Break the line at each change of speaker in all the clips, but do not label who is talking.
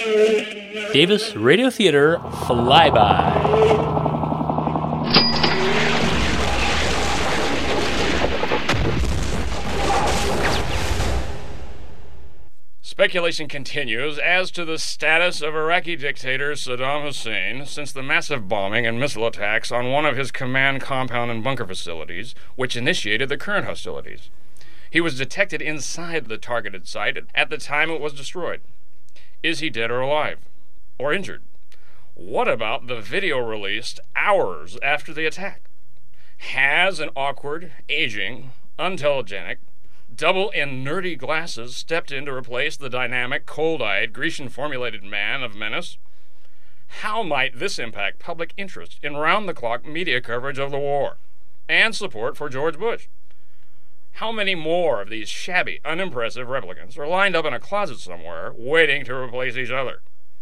Davis Radio Theater Flyby.
Speculation continues as to the status of Iraqi dictator Saddam Hussein since the massive bombing and missile attacks on one of his command compound and bunker facilities, which initiated the current hostilities. He was detected inside the targeted site at the time it was destroyed. Is he dead or alive? Or injured? What about the video released hours after the attack? Has an awkward, aging, untelegenic, double in nerdy glasses stepped in to replace the dynamic, cold-eyed, Grecian-formulated man of menace? How might this impact public interest in round-the-clock media coverage of the war and support for George Bush? How many more of these shabby, unimpressive replicants are lined up in a closet somewhere waiting to replace each other?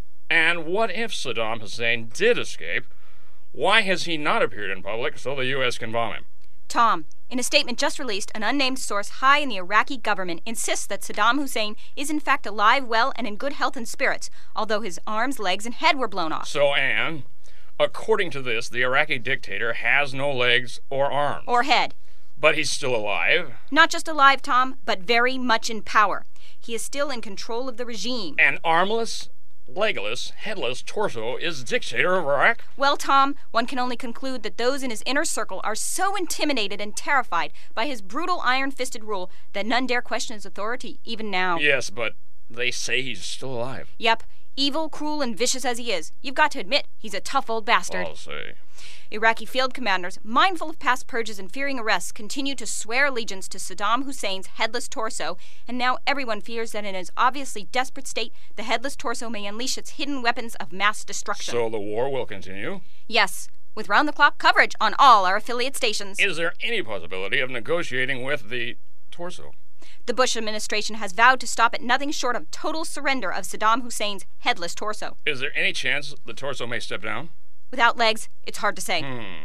And what if Saddam Hussein did escape? Why has he not appeared in public so the U.S. can bomb him?
Tom, in a statement just released, an unnamed source high in the Iraqi government insists that Saddam Hussein is in fact alive, well, and in good health and spirits, although his arms, legs, and head were blown off.
So, Anne, according to this, the Iraqi dictator has no legs or arms.
Or head.
But he's still alive.
Not just alive, Tom, but very much in power. He is still in control of the regime.
An armless, legless, headless torso is dictator of Iraq?
Well, Tom, one can only conclude that those in his inner circle are so intimidated and terrified by his brutal iron-fisted rule that none dare question his authority, even now.
Yes, but they say he's still alive.
Yep. Evil, cruel, and vicious as he is, you've got to admit he's a tough old bastard.
I'll say.
Iraqi field commanders, mindful of past purges and fearing arrests, continue to swear allegiance to Saddam Hussein's headless torso, and now everyone fears that in his obviously desperate state, the headless torso may unleash its hidden weapons of mass destruction.
So the war will continue?
Yes, with round-the-clock coverage on all our affiliate stations.
Is there any possibility of negotiating with the torso?
The Bush administration has vowed to stop at nothing short of total surrender of Saddam Hussein's headless torso.
Is there any chance the torso may step down?
Without legs, it's hard to say.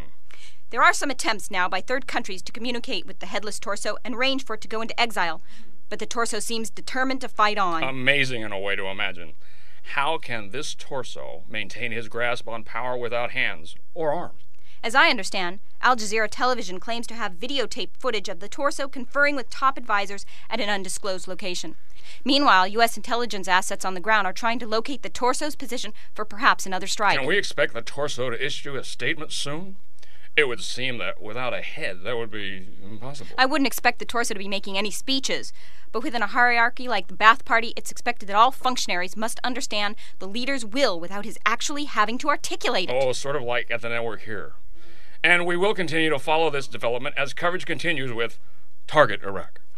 There are some attempts now by third countries to communicate with the headless torso and arrange for it to go into exile, but the torso seems determined to fight on.
Amazing in a way to imagine. How can this torso maintain his grasp on power without hands or arms?
As I understand, Al Jazeera Television claims to have videotaped footage of the torso conferring with top advisors at an undisclosed location. Meanwhile, U.S. intelligence assets on the ground are trying to locate the torso's position for perhaps another strike.
Can we expect the torso to issue a statement soon? It would seem that without a head, that would be impossible.
I wouldn't expect the torso to be making any speeches, but within a hierarchy like the Ba'ath Party, it's expected that all functionaries must understand the leader's will without his actually having to articulate it.
Oh, sort of like at the network here. And we will continue to follow this development as coverage continues with Target Iraq.